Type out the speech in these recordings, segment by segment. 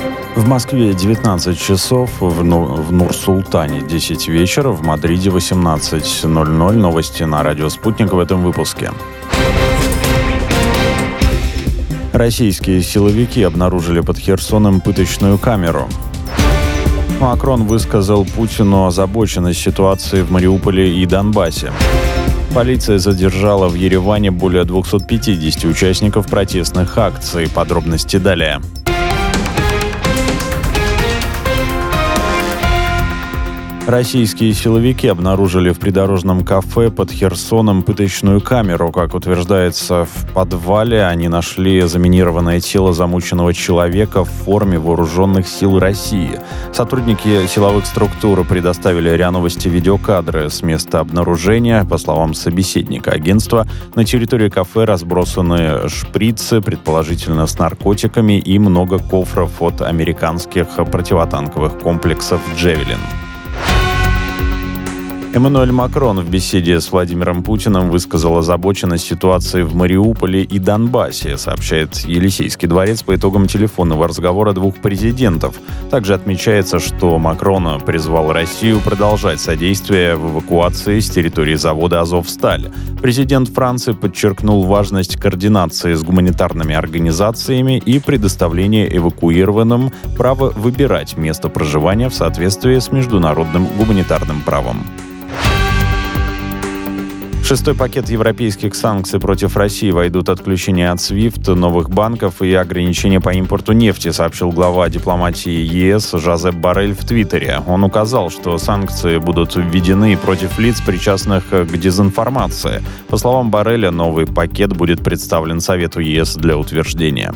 В Москве 19 часов, в Нур-Султане 10 вечера, в Мадриде 18:00. Новости на радио «Спутник» в этом выпуске. Российские силовики обнаружили под Херсоном пыточную камеру. Макрон высказал Путину озабоченность ситуации в Мариуполе и Донбассе. Полиция задержала в Ереване более 250 участников протестных акций. Подробности далее. Российские силовики обнаружили в придорожном кафе под Херсоном пыточную камеру. Как утверждается, в подвале они нашли заминированное тело замученного человека в форме вооруженных сил России. Сотрудники силовых структур предоставили РИА Новости видеокадры с места обнаружения. По словам собеседника агентства, на территории кафе разбросаны шприцы, предположительно с наркотиками, и много кофров от американских противотанковых комплексов «Джавелин». Эммануэль Макрон в беседе с Владимиром Путиным высказал озабоченность ситуации в Мариуполе и Донбассе, сообщает Елисейский дворец по итогам телефонного разговора двух президентов. Также отмечается, что Макрон призвал Россию продолжать содействие в эвакуации с территории завода «Азовсталь». Президент Франции подчеркнул важность координации с гуманитарными организациями и предоставления эвакуированным права выбирать место проживания в соответствии с международным гуманитарным правом. Шестой пакет европейских санкций против России войдут отключение от SWIFT, новых банков и ограничения по импорту нефти, сообщил глава дипломатии ЕС Жозеп Боррель в Твиттере. Он указал, что санкции будут введены против лиц, причастных к дезинформации. По словам Борреля, новый пакет будет представлен Совету ЕС для утверждения.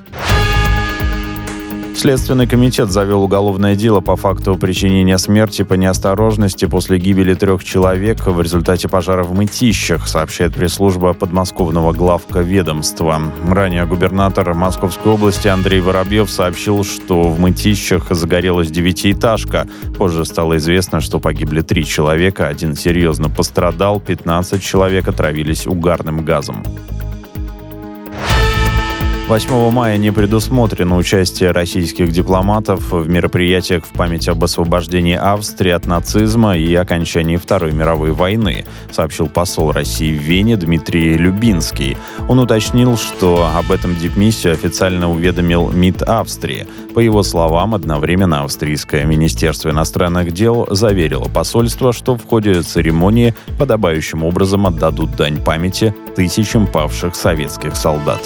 Следственный комитет завел уголовное дело по факту причинения смерти по неосторожности после гибели 3 человек в результате пожара в Мытищах, сообщает пресс-служба подмосковного главковедомства. Ранее губернатор Московской области Андрей Воробьев сообщил, что в Мытищах загорелась 9-этажка. Позже стало известно, что погибли 3 человека, 1 серьезно пострадал, 15 человек отравились угарным газом. 8 мая не предусмотрено участие российских дипломатов в мероприятиях в память об освобождении Австрии от нацизма и окончании Второй мировой войны, сообщил посол России в Вене Дмитрий Любинский. Он уточнил, что об этом дипмиссию официально уведомил МИД Австрии. По его словам, одновременно австрийское министерство иностранных дел заверило посольство, что в ходе церемонии подобающим образом отдадут дань памяти тысячам павших советских солдат.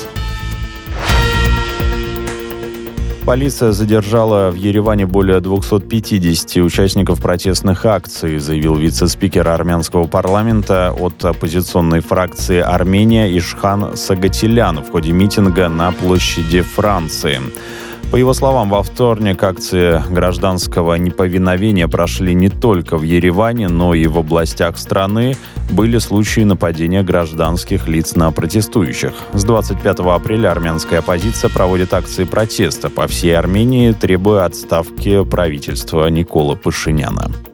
Полиция задержала в Ереване более 250 участников протестных акций, заявил вице-спикер армянского парламента от оппозиционной фракции «Армения» Ишхан Сагатилян в ходе митинга на площади Франции. По его словам, во вторник акции гражданского неповиновения прошли не только в Ереване, но и в областях страны. Были случаи нападения гражданских лиц на протестующих. С 25 апреля армянская оппозиция проводит акции протеста по всей Армении, требуя отставки правительства Никола Пашиняна.